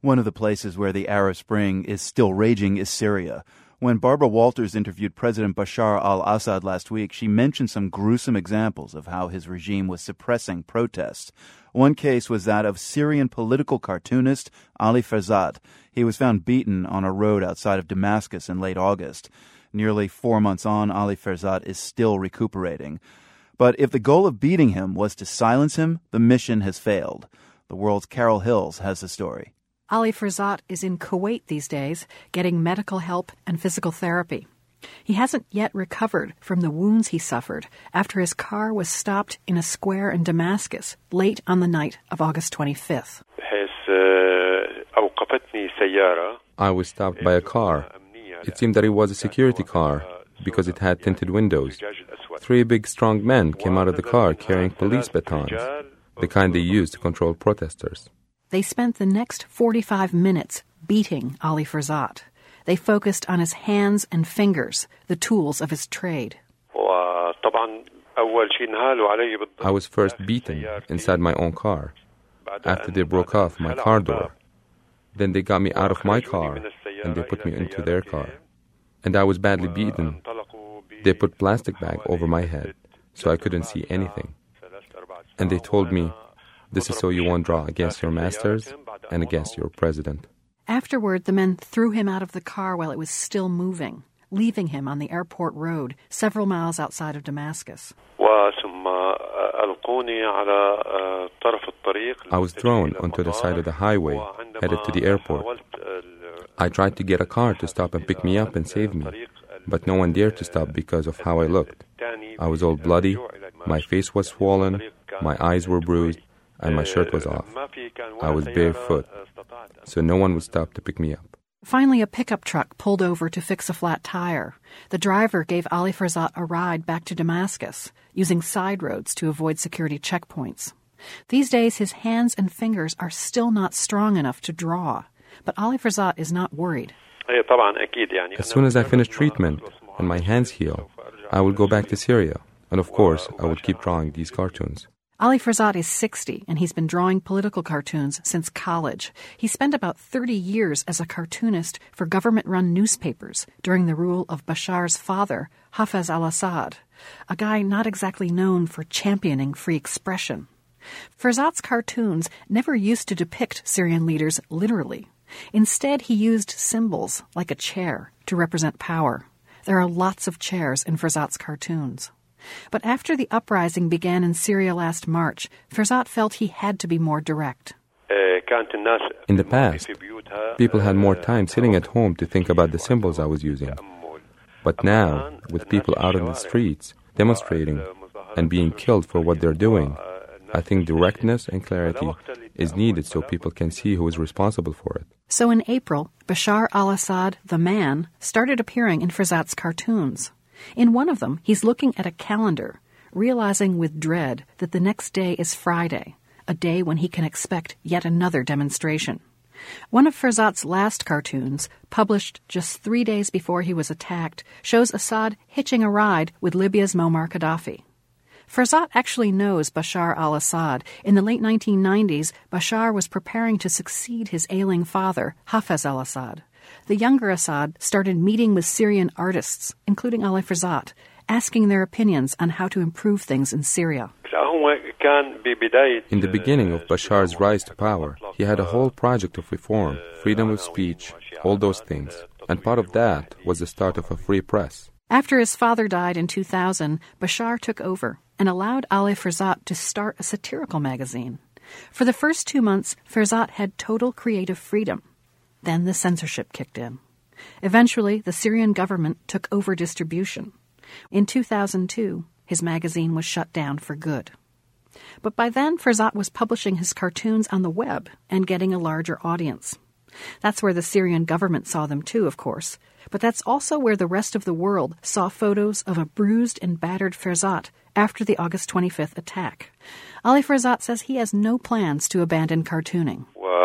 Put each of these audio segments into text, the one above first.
One of the places where the Arab Spring is still raging is Syria. When Barbara Walters interviewed President Bashar al-Assad last week, she mentioned some gruesome examples of how his regime was suppressing protests. One case was that of Syrian political cartoonist Ali Ferzat. He was found beaten on a road outside of Damascus in late August. Nearly 4 months on, Ali Ferzat is still recuperating. But if the goal of beating him was to silence him, the mission has failed. The World's Carol Hills has the story. Ali Ferzat is in Kuwait these days, getting medical help and physical therapy. He hasn't yet recovered from the wounds he suffered after his car was stopped in a square in Damascus late on the night of August 25th. I was stopped by a car. It seemed that it was a security car because it had tinted windows. 3 big, strong men came out of the car carrying police batons, the kind they use to control protesters. They spent the next 45 minutes beating Ali Ferzat. They focused on his hands and fingers, the tools of his trade. I was first beaten inside my own car, after they broke off my car door. Then they got me out of my car, and they put me into their car. And I was badly beaten. They put plastic bag over my head, so I couldn't see anything. And they told me, "This is so you won't draw against your masters and against your president." Afterward, the men threw him out of the car while it was still moving, leaving him on the airport road several miles outside of Damascus. I was thrown onto the side of the highway, headed to the airport. I tried to get a car to stop and pick me up and save me, but no one dared to stop because of how I looked. I was all bloody, my face was swollen, my eyes were bruised, and my shirt was off. I was barefoot, so no one would stop to pick me up. Finally, a pickup truck pulled over to fix a flat tire. The driver gave Ali Ferzat a ride back to Damascus, using side roads to avoid security checkpoints. These days, his hands and fingers are still not strong enough to draw, but Ali Ferzat is not worried. As soon as I finish treatment and my hands heal, I will go back to Syria, and of course, I will keep drawing these cartoons. Ali Ferzat is 60, and he's been drawing political cartoons since college. He spent about 30 years as a cartoonist for government-run newspapers during the rule of Bashar's father, Hafez al-Assad, a guy not exactly known for championing free expression. Ferzat's cartoons never used to depict Syrian leaders literally. Instead, he used symbols, like a chair, to represent power. There are lots of chairs in Ferzat's cartoons. But after the uprising began in Syria last March, Ferzat felt he had to be more direct. In the past, people had more time sitting at home to think about the symbols I was using. But now, with people out in the streets, demonstrating, and being killed for what they're doing, I think directness and clarity is needed so people can see who is responsible for it. So in April, Bashar al-Assad, the man, started appearing in Ferzat's cartoons. In one of them, he's looking at a calendar, realizing with dread that the next day is Friday, a day when he can expect yet another demonstration. One of Ferzat's last cartoons, published just 3 days before he was attacked, shows Assad hitching a ride with Libya's Muammar Gaddafi. Ferzat actually knows Bashar al-Assad. In the late 1990s, Bashar was preparing to succeed his ailing father, Hafez al-Assad. The younger Assad started meeting with Syrian artists, including Ali Ferzat, asking their opinions on how to improve things in Syria. In the beginning of Bashar's rise to power, he had a whole project of reform, freedom of speech, all those things. And part of that was the start of a free press. After his father died in 2000, Bashar took over and allowed Ali Ferzat to start a satirical magazine. For the first 2 months, Ferzat had total creative freedom. Then the censorship kicked in. Eventually, the Syrian government took over distribution. In 2002, his magazine was shut down for good. But by then, Ferzat was publishing his cartoons on the web and getting a larger audience. That's where the Syrian government saw them too, of course. But that's also where the rest of the world saw photos of a bruised and battered Ferzat after the August 25th attack. Ali Ferzat says he has no plans to abandon cartooning.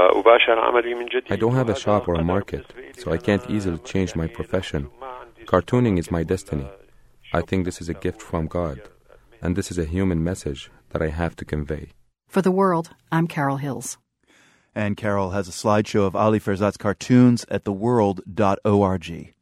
I don't have a shop or a market, so I can't easily change my profession. Cartooning is my destiny. I think this is a gift from God, and this is a human message that I have to convey. For The World, I'm Carol Hills. And Carol has a slideshow of Ali Ferzat's cartoons at theworld.org.